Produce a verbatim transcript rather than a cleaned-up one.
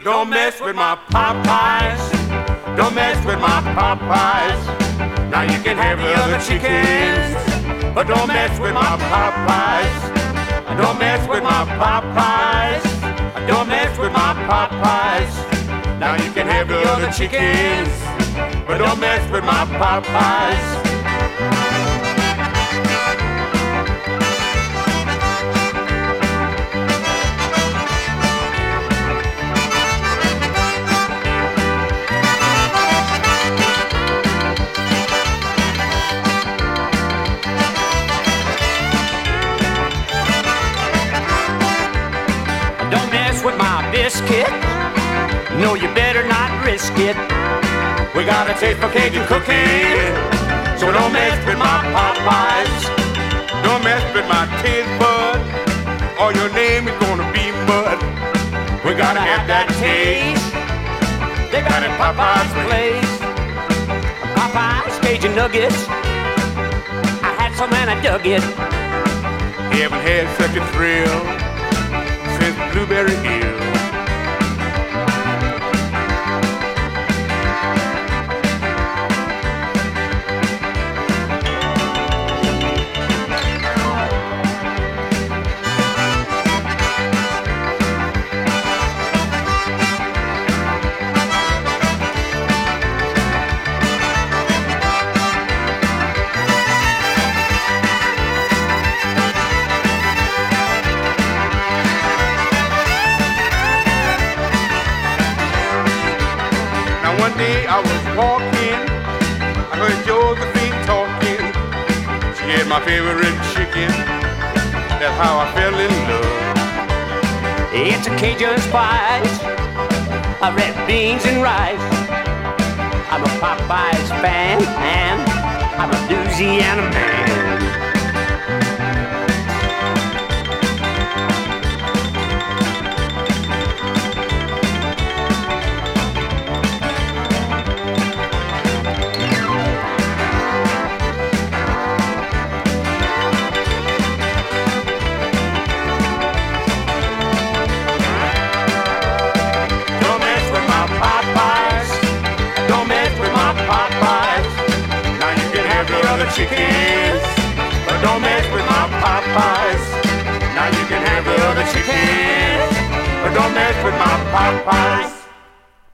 Don't mess with my Popeyes. Don't mess with my Popeyes. Now you can have the other chickens, but don't mess with my Popeyes. Don't mess with my Popeyes. Don't mess with my Popeyes. Now you can have the other chickens, but don't mess with my Popeyes. With my biscuit, no, you better not risk it. We got a taste for Cajun cooking, so don't mess with my Popeyes. Don't mess with my taste bud, or your name is gonna be Mud. We gotta have that taste. They got it Popeyes place. Popeyes Cajun nuggets, I had some and I dug it. Haven't had such a thrill since Blueberry Hill. One day I was walking, I heard Josephine talking. She had my favorite chicken, that's how I fell in love. It's a Cajun spice, a red beans and rice. I'm a Popeyes fan, and I'm a Louisiana man. Chickens, but don't mess with my Popeyes. Now you can have the other chickens, but don't mess with my Popeyes.